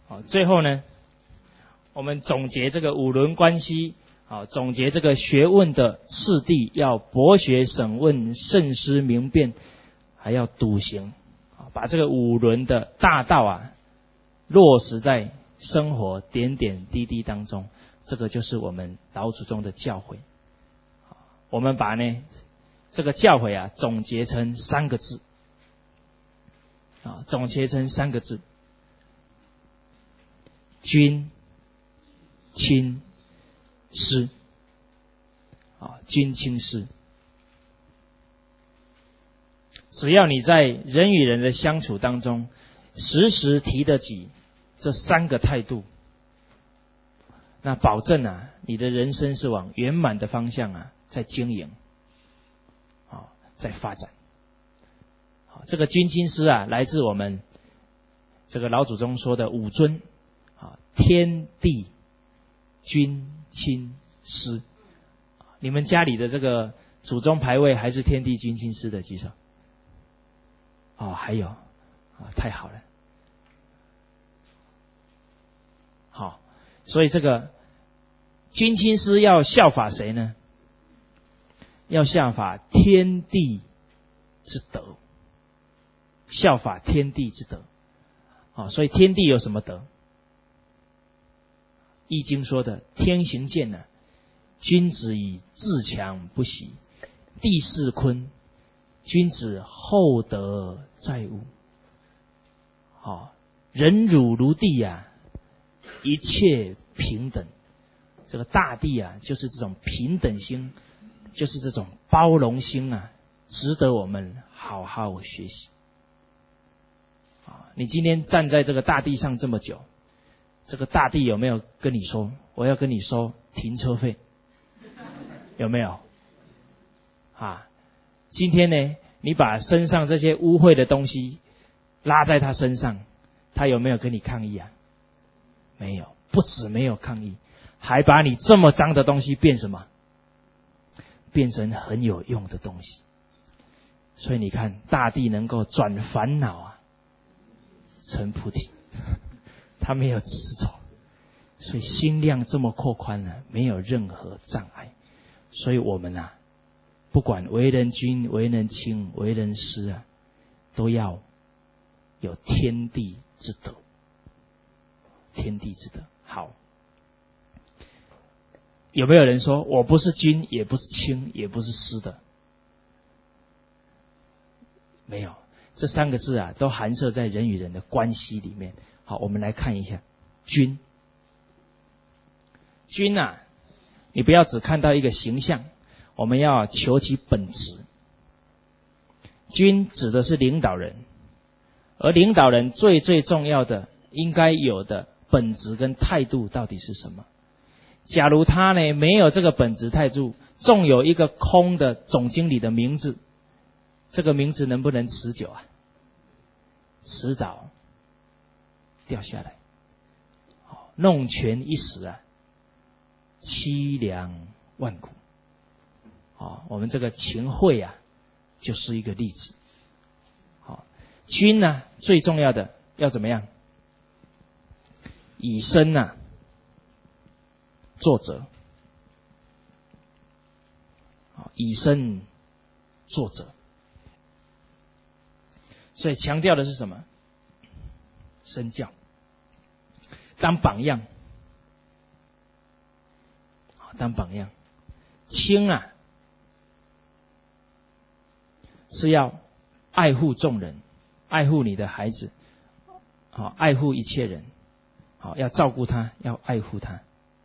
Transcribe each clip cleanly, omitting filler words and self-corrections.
好，最后呢，我们总结这个五伦关系，好，总结这个学问的次第，要博学审问，慎思明辨，还要笃行，把这个五伦的大道啊落实在生活点点滴滴当中，这个就是我们老祖宗的教诲。我们把呢这个教诲啊总结成3个字，总结成3个字：君、亲、师。君亲师。只要你在人与人的相处当中，时时提得起这3个态度，那保证啊，你的人生是往圆满的方向啊在经营，在发展。这个君亲师啊，来自我们这个老祖宗说的5尊，天地君亲师。你们家里的这个祖宗牌位还是天地君亲师的举手？还有，太好了。好，所以这个君亲师要效法谁呢？要效法天地之德，效法天地之德。所以天地有什么德？易经说的天行健呢，君子以自强不息，地势坤，君子厚德载物。忍辱如地啊，一切平等。这个大地啊，就是这种平等心，就是这种包容心啊，值得我们好好学习。你今天站在这个大地上这么久，这个大地有没有跟你说，我要跟你收停车费？有没有？今天呢，你把身上这些污秽的东西拉在他身上，他有没有跟你抗议啊？没有，不止没有抗议，还把你这么脏的东西变什么？变成很有用的东西。所以你看，大地能够转烦恼啊成菩提，他没有执着，所以心量这么扩宽呢，没有任何障碍。所以我们啊，不管为人君、为人亲、为人师啊，都要有天地之德。天地之德。好，有没有人说我不是君，也不是亲，也不是师的？没有，这3个字啊，都含摄在人与人的关系里面。好，我们来看一下君。君啊，你不要只看到一个形象，我们要求其本质。君指的是领导人，而领导人最重要的应该有的本质跟态度到底是什么？假如他呢没有这个本质态度，纵有一个空的总经理的名字，这个名字能不能持久啊？迟早掉下来。弄权一时啊，凄凉万古。我们这个秦桧啊，就是一个例子。君呢，最重要的要怎么样？以身啊作则。以身作则。所以强调的是什么？身教，当榜样，当榜样。亲啊，是要爱护众人，爱护你的孩子，爱护一切人，要照顾他，要爱护他。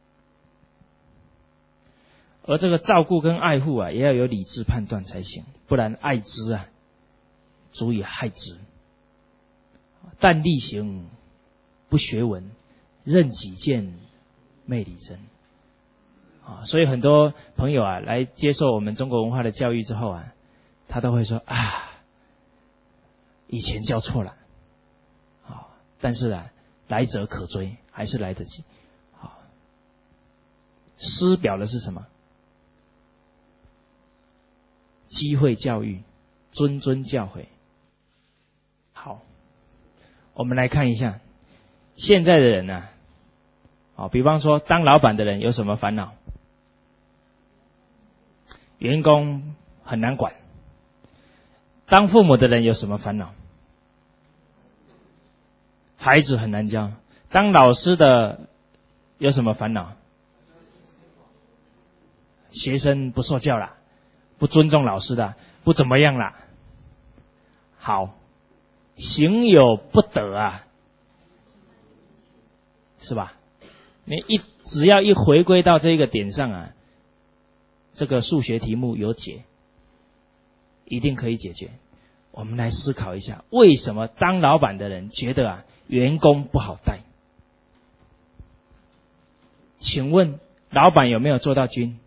而这个照顾跟爱护啊，也要有理智判断才行，不然爱之啊，足以害之。但力行不学文，任己见昧理真。所以很多朋友啊，来接受我们中国文化的教育之后啊，他都会说以前教错了。但是啊，来者可追，还是来得及。师表的是什么？机会教育，谆谆教诲。好，我们来看一下现在的人呢，比方说当老板的人有什么烦恼？员工很难管。当父母的人有什么烦恼？孩子很难教。当老师的有什么烦恼？学生不受教啦，不尊重老师的，不怎么样啦。好，行有不得啊，是吧？你只要一回归到这个点上啊，这个数学题目有解，一定可以解决。我们来思考一下，为什么当老板的人觉得员工不好带？请问老板有没有做到君？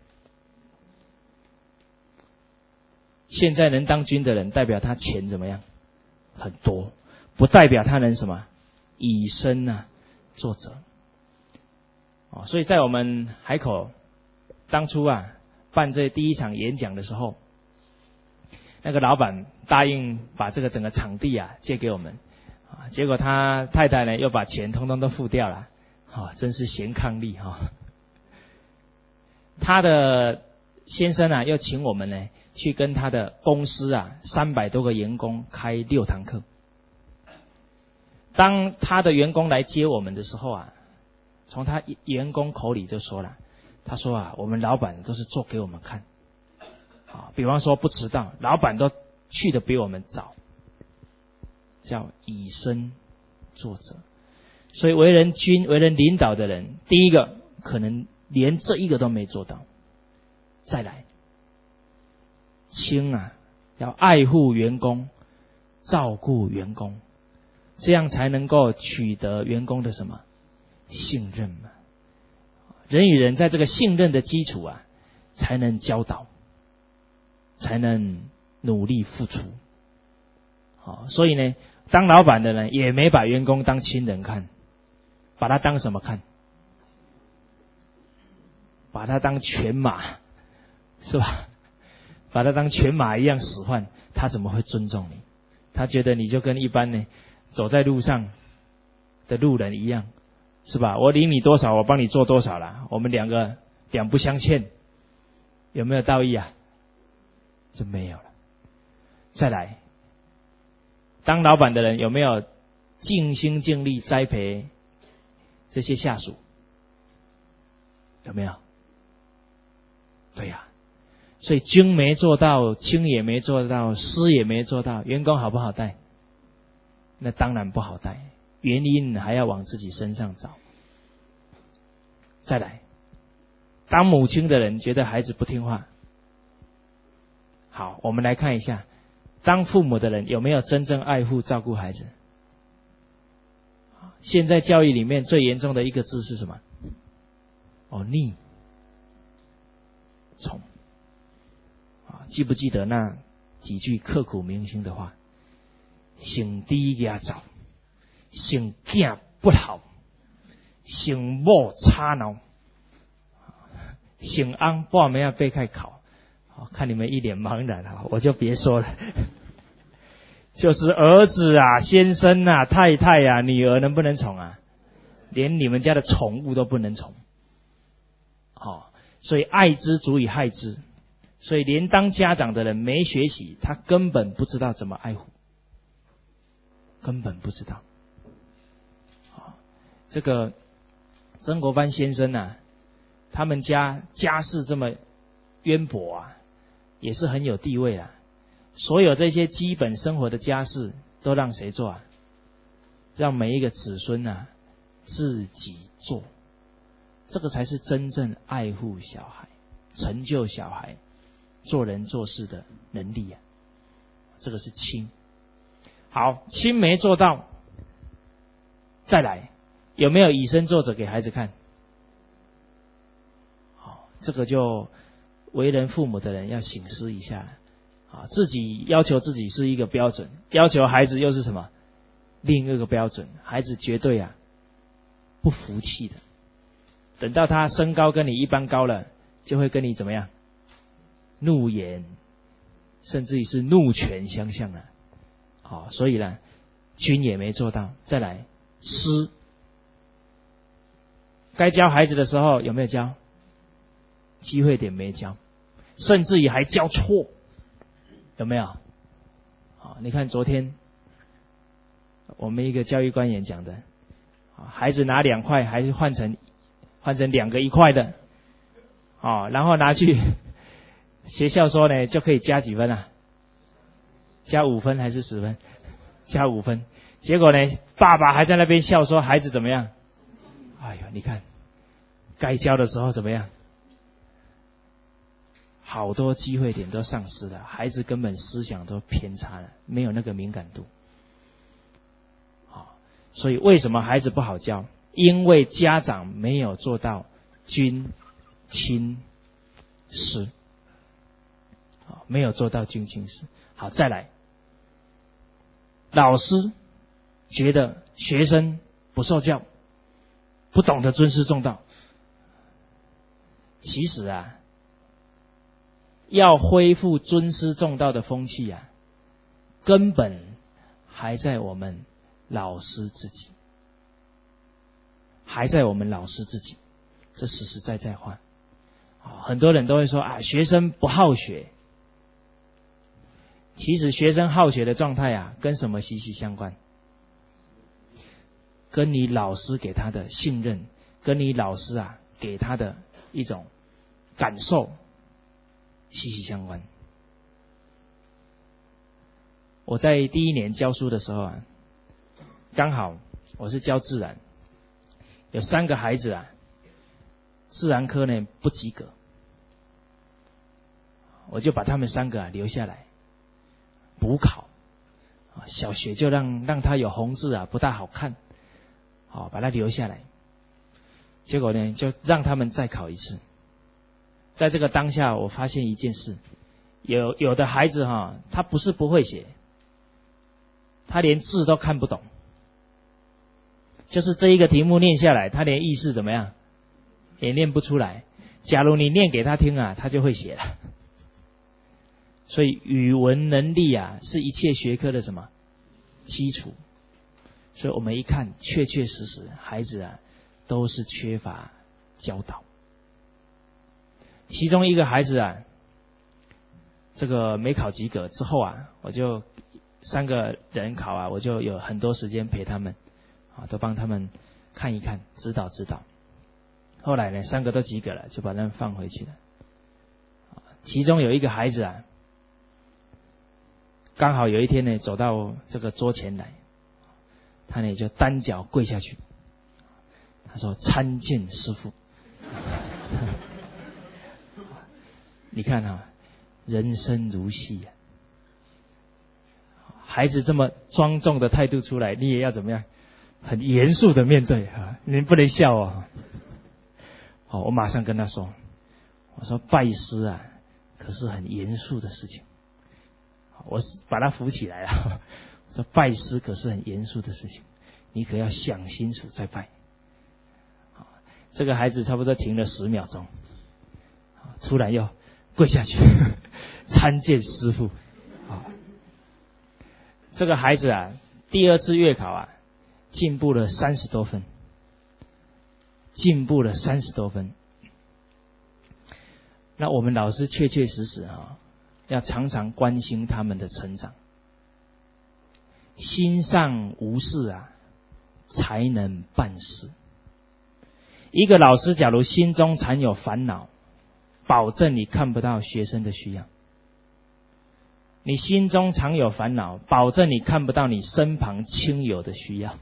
现在能当君的人，代表他钱怎么样？很多，不代表他能什么以身作则。所以在我们海口当初办这第一场演讲的时候，那个老板答应把这个整个场地借给我们，结果他太太呢又把钱通通都付掉了，真是贤伉俪他的先生又请我们呢去跟他的公司300多个员工开6堂课。当他的员工来接我们的时候从他员工口里就说了，他说我们老板都是做给我们看，比方说不迟到，老板都去的比我们早，叫以身作则。所以为人君、为人领导的人，第一个可能连这一个都没做到。再来，亲要爱护员工，照顾员工，这样才能够取得员工的什么信任嘛。人与人在这个信任的基础才能教导，才能努力付出。所以呢，当老板的人也没把员工当亲人看，把他当什么看？把他当犬马，是吧？把他当犬马一样使唤，他怎么会尊重你？他觉得你就跟一般呢走在路上的路人一样，是吧？我领你多少，我帮你做多少了，我们两个两不相欠，有没有道义就没有了。再来，当老板的人有没有尽心尽力栽培这些下属？有没有？对呀，所以君没做到，亲也没做到，师也没做到，员工好不好带？那当然不好带，原因还要往自己身上找。再来，当母亲的人觉得孩子不听话，好，我们来看一下，当父母的人有没有真正爱护照顾孩子？现在教育里面最严重的一个字是什么？逆从。记不记得那几句刻骨铭心的话？先低压早，先囝不好，先某吵闹，先安半暝背开考。看你们一脸茫然我就别说了。就是儿子先生太太女儿能不能宠连你们家的宠物都不能宠。所以爱之足以害之。所以连当家长的人没学习，他根本不知道怎么爱护，根本不知道。这个曾国藩先生他们家世这么渊博也是很有地位所有这些基本生活的家事都让谁做让每一个子孙自己做。这个才是真正爱护小孩、成就小孩做人做事的能力这个是亲。好，亲没做到，再来，有没有以身作则给孩子看？这个就为人父母的人要省思一下自己要求自己是一个标准，要求孩子又是什么另一个标准，孩子绝对不服气的。等到他身高跟你一般高了，就会跟你怎么样？怒言，甚至于是怒拳相向了。所以呢，君也没做到。再来，师该教孩子的时候有没有教？机会点没教，甚至于还教错，有没有？你看昨天我们一个教育官员讲的，孩子拿2块还是换成2个1块的，然后拿去学校说呢就可以加几分啊？加5分还是10分？加5分。结果呢，爸爸还在那边笑说孩子怎么样？哎呦，你看该教的时候怎么样？好多机会点都丧失了，孩子根本思想都偏差了，没有那个敏感度。所以为什么孩子不好教？因为家长没有做到君亲师，没有做到君亲师。好，再来，老师觉得学生不受教，不懂得尊师重道。其实啊，要恢复尊师重道的风气啊，根本还在我们老师自己，还在我们老师自己，这实实在在话。很多人都会说啊，学生不好学。其实学生好学的状态啊，跟什么息息相关？跟你老师给他的信任，跟你老师啊给他的一种感受息息相关。我在第1年教书的时候啊，刚好我是教自然，有3个孩子啊，自然科呢不及格，我就把他们3个留下来补考。小学就让他有红字啊不大好看，把他留下来。结果呢，就让他们再考一次。在这个当下，我发现一件事，有的孩子他不是不会写，他连字都看不懂。就是这一个题目念下来，他连意思怎么样也念不出来。假如你念给他听啊，他就会写了。所以语文能力啊，是一切学科的什么基础。所以我们一看，确确实实孩子啊都是缺乏教导。其中一个孩子啊，这个没考及格之后啊，我就3个人考啊，我就有很多时间陪他们都帮他们看一看，指导指导。后来呢，3个都及格了，就把他们放回去了。其中有一个孩子啊，刚好有一天呢，走到这个桌前来，他呢就单脚跪下去，他说：“参见师父。”你看人生如戏啊！孩子这么庄重的态度出来，你也要怎么样？很严肃的面对你不能笑哦。我马上跟他说，我说拜师啊，可是很严肃的事情。我把他扶起来了，我说拜师可是很严肃的事情，你可要想清楚再拜。这个孩子差不多停了10秒钟，突然又跪下去参见师父。这个孩子啊，第2次月考啊，进步了30多分，进步了30多分。那我们老师确确实实要常常关心他们的成长。心上无事啊，才能办事。一个老师假如心中常有烦恼，保证你看不到学生的需要。你心中常有烦恼，保证你看不到你身旁亲友的需要。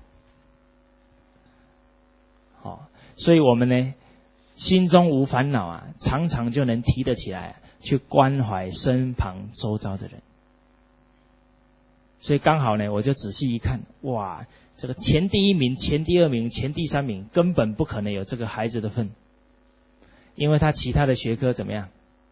所以我们呢，心中无烦恼啊，常常就能提得起来，去关怀身旁周遭的人。所以刚好呢，我就仔细一看，哇，这个前第1名、前第2名、前第3名，根本不可能有这个孩子的份，因为他其他的学科怎么样，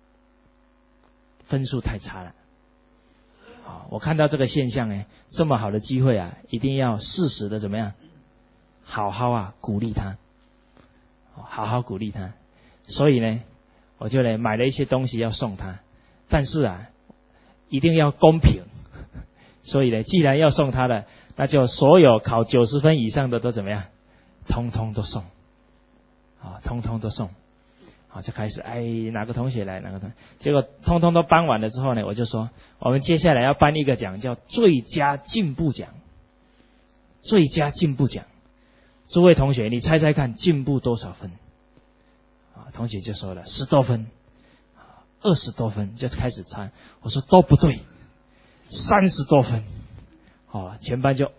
分数太差了。我看到这个现象呢，这么好的机会啊，一定要适时的怎么样，好好鼓励他，好好鼓励他。所以呢，我就呢买了一些东西要送他，但是一定要公平。所以呢，既然要送他了，那就所有考90分以上的都怎么样，通通都送。 通通都送。就开始哪个同学来，结果通通都颁完了之后呢，我就说我们接下来要颁一个奖，叫最佳进步奖。最佳进步奖，诸位同学，你猜猜看进步多少分？同学就说了10多分，20多分，就开始猜。我说都不对，30多分。全班就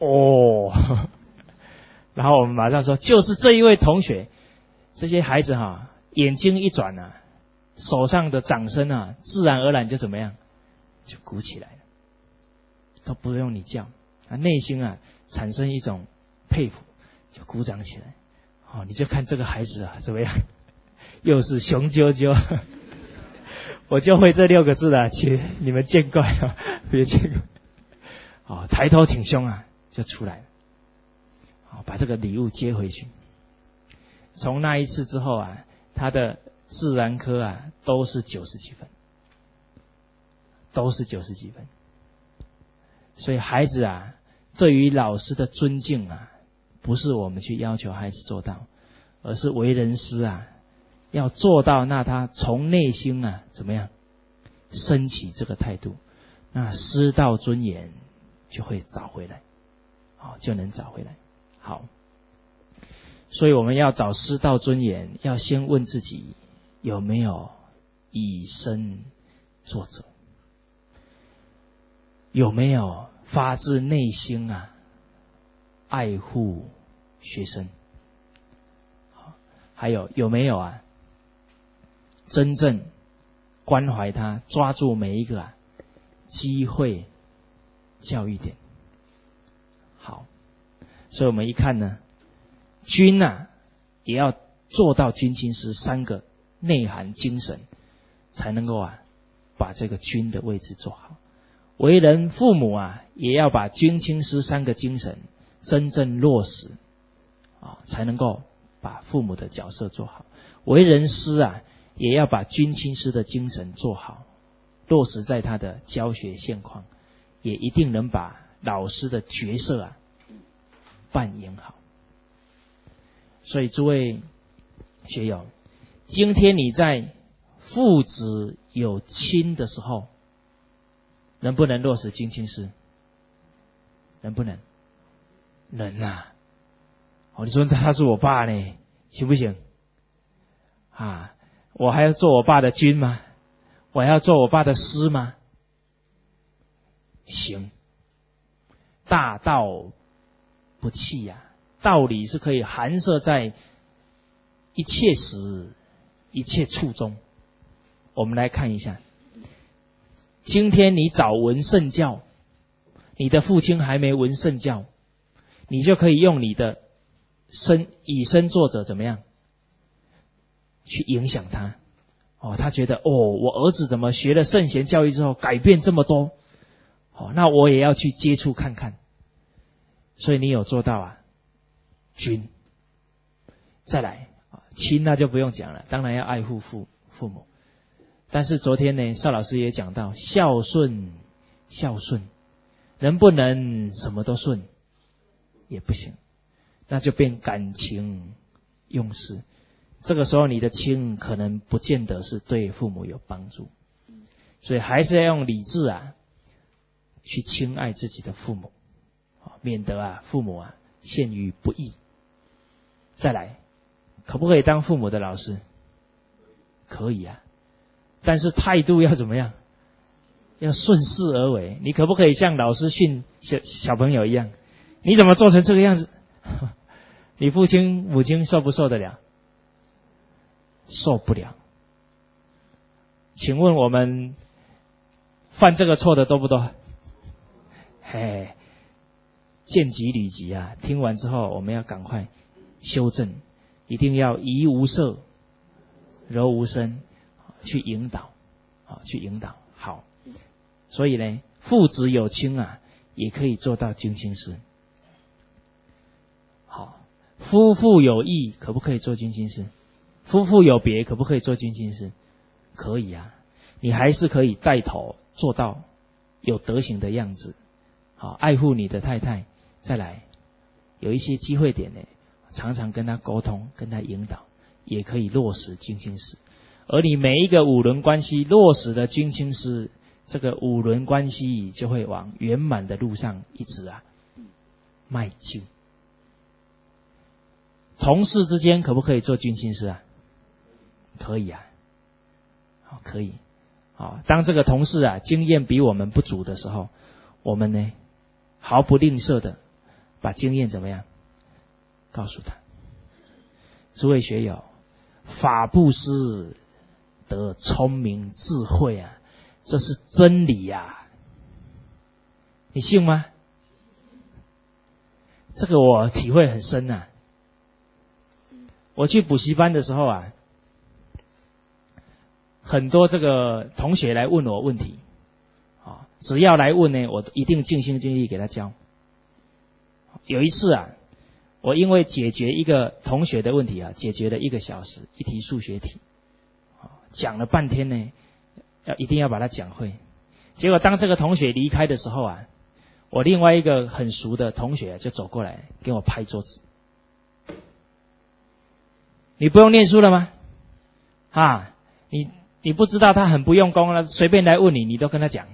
然后我们马上说，就是这一位同学，这些孩子眼睛一转手上的掌声自然而然就怎么样，就鼓起来了，都不用你叫，内心产生一种佩服，就鼓掌起来。你就看这个孩子怎么样，又是雄赳赳。我就会这6个字请你们见怪别见怪。抬头挺胸就出来了。把这个礼物接回去。从那一次之后他的自然科都是90几分，都是90几分。所以孩子对于老师的尊敬不是我们去要求孩子做到，而是为人师要做到，那他从内心怎么样升起这个态度，那师道尊严就会找回来，就能找回来。好，所以我们要找师道尊严，要先问自己有没有以身作则，有没有发自内心爱护学生，还有没有真正关怀他，抓住每一个机会教育点。好，所以我们一看呢，军也要做到军亲师3个内涵精神，才能够把这个军的位置做好。为人父母也要把军亲师3个精神真正落实才能够把父母的角色做好。为人师也要把军亲师的精神做好，落实在他的教学现况，也一定能把老师的角色扮演好。所以诸位学友，今天你在父子有亲的时候，能不能落实军亲师？能不能？能你说他是我爸呢，行不行？我还要做我爸的军吗？我还要做我爸的师吗？行。大道不弃道理是可以含摄在一切时一切处中。我们来看一下，今天你早闻圣教，你的父亲还没闻圣教，你就可以用你的以身作则，怎么样去影响他？他觉得我儿子怎么学了圣贤教育之后改变这么多，那我也要去接触看看。所以你有做到君。再来亲那就不用讲了，当然要爱护父母。但是昨天呢，邵老师也讲到孝顺，能不能什么都顺？也不行，那就变感情用事。这个时候你的亲可能不见得是对父母有帮助，所以还是要用理智去亲爱自己的父母，免得父母陷于不义。再来，可不可以当父母的老师？可以但是态度要怎么样？要顺势而为。你可不可以像老师训小朋友一样？你怎么做成这个样子？你父亲母亲受不受得了？受不了。请问我们犯这个错的多不多？见机履疾听完之后我们要赶快修正，一定要怡无色柔无声，去引导。好，所以呢，父子有亲也可以做到军亲师。好，夫妇有义可不可以做军亲师？夫妇有别可不可以做军亲师？可以你还是可以带头做到有德行的样子。好，爱护你的太太。再来，有一些机会点呢，常常跟他沟通，跟他引导， 也可以落实精进师。而你每一个五伦关系落实的精进师，这个五伦关系就会往圆满的路上一直迈进。同事之间可不可以做精进师啊？可以啊，可以。当这个同事经验比我们不足的时候，我们呢毫不吝啬的把经验怎么样告诉他。诸位学友，法布施得聪明智慧这是真理你信吗？这个我体会很深我去补习班的时候很多这个同学来问我问题只要来问呢，我一定尽心尽力给他教。有一次我因为解决一个同学的问题解决了1个小时，一题数学题讲了半天呢，一定要把它讲会。结果当这个同学离开的时候我另外一个很熟的同学就走过来给我拍桌子。你不用念书了吗？你不知道他很不用功了，随便来问你，你都跟他讲。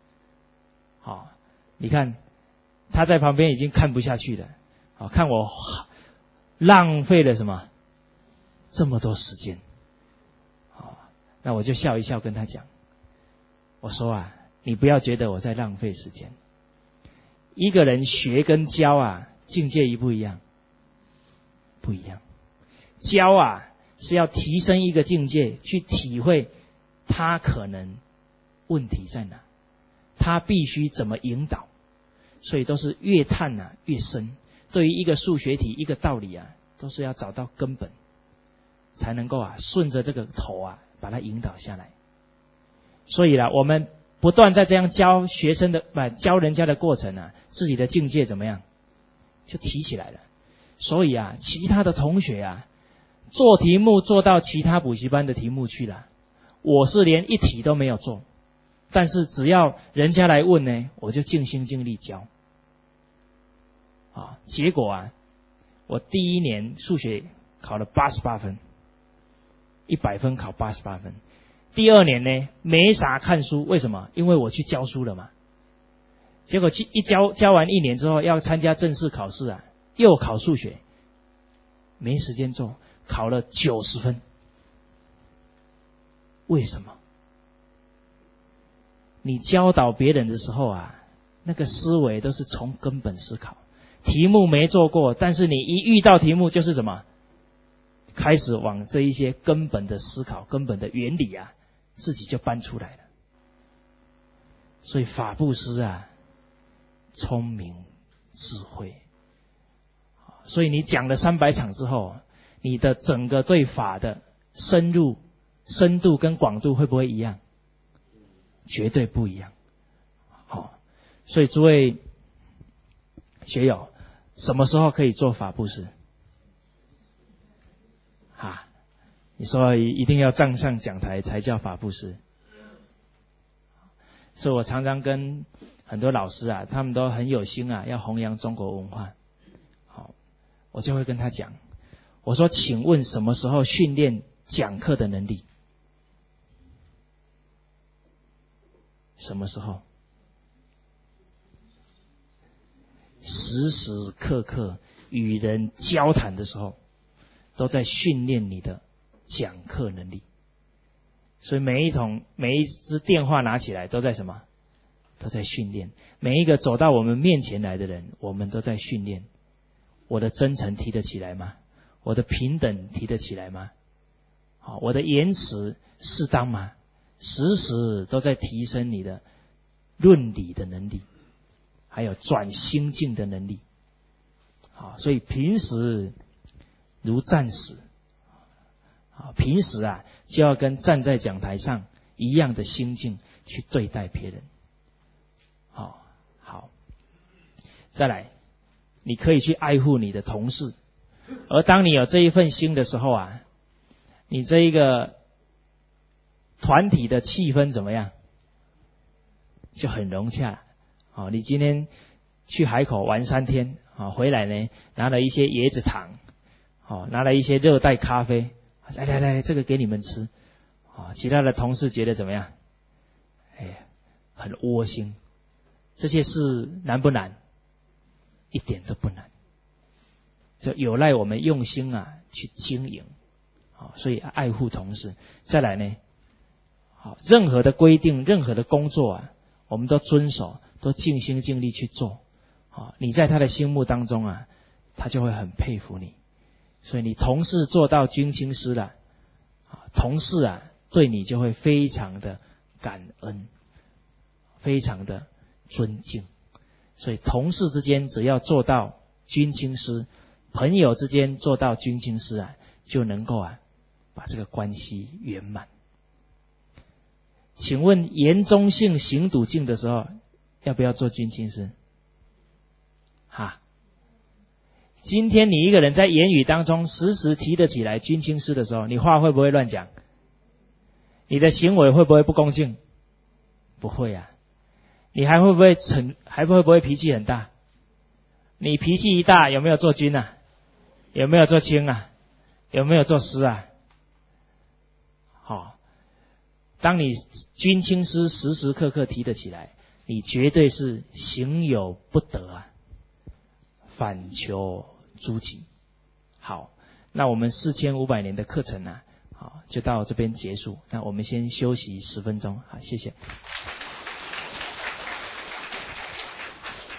你看他在旁边已经看不下去了，看我浪费了什么这么多时间。那我就笑一笑跟他讲，我说你不要觉得我在浪费时间。一个人学跟教境界一不一样？不一样。教是要提升一个境界，去体会他可能问题在哪，他必须怎么引导，所以都是越探越深。对于一个数学题一个道理都是要找到根本，才能够顺着这个头把它引导下来。所以我们不断在这样教学生的教人家的过程自己的境界怎么样就提起来了。所以其他的同学做题目做到其他补习班的题目去了，我是连一题都没有做，但是只要人家来问呢，我就尽心尽力教。结果我第1年数学考了88分，100分考88分。第2年呢没啥看书，为什么？因为我去教书了嘛。结果教完1年之后要参加正式考试又考数学，没时间做，考了90分。为什么？你教导别人的时候那个思维都是从根本思考。题目没做过，但是你一遇到题目就是什么？开始往这一些根本的思考、根本的原理自己就搬出来了。所以法布施聪明智慧。所以你讲了300场之后，你的整个对法的深度跟广度会不会一样？绝对不一样。所以诸位学友，什么时候可以做法布施？你说一定要站上讲台才叫法布施。所以我常常跟很多老师他们都很有心要弘扬中国文化。我就会跟他讲，我说请问什么时候训练讲课的能力？什么时候？时时刻刻与人交谈的时候，都在训练你的讲课能力。所以每一支电话拿起来都在什么？都在训练。每一个走到我们面前来的人，我们都在训练。我的真诚提得起来吗？我的平等提得起来吗？我的言辞适当吗？时时都在提升你的论理的能力，还有转心境的能力。所以平时如战士，平时就要跟站在讲台上一样的心境去对待别人。好，再来，你可以去爱护你的同事，而当你有这一份心的时候你这一个团体的气氛怎么样？就很融洽。你今天去海口玩3天，回来呢拿了一些椰子糖，拿了一些热带咖啡， 来，这个给你们吃。其他的同事觉得怎么样？很窝心。这些事难不难？一点都不难，就有赖我们用心去经营。所以爱护同事。再来呢，任何的规定，任何的工作我们都遵守，都尽心尽力去做。你在他的心目当中他就会很佩服你。所以你同事做到军亲师了，同事对你就会非常的感恩，非常的尊敬。所以同事之间只要做到军亲师，朋友之间做到军亲师就能够把这个关系圆满。请问言中信行笃敬的时候，要不要做军亲师？今天你一个人在言语当中时时提得起来军亲师的时候，你话会不会乱讲？你的行为会不会不恭敬？不会你还会不会脾气很大？你脾气一大，有没有做军有没有做卿有没有做师当你军亲师时时刻刻提得起来，你绝对是行有不得反求诸己。好，那我们4500年的课程就到这边结束。那我们先休息10分钟。好，谢谢。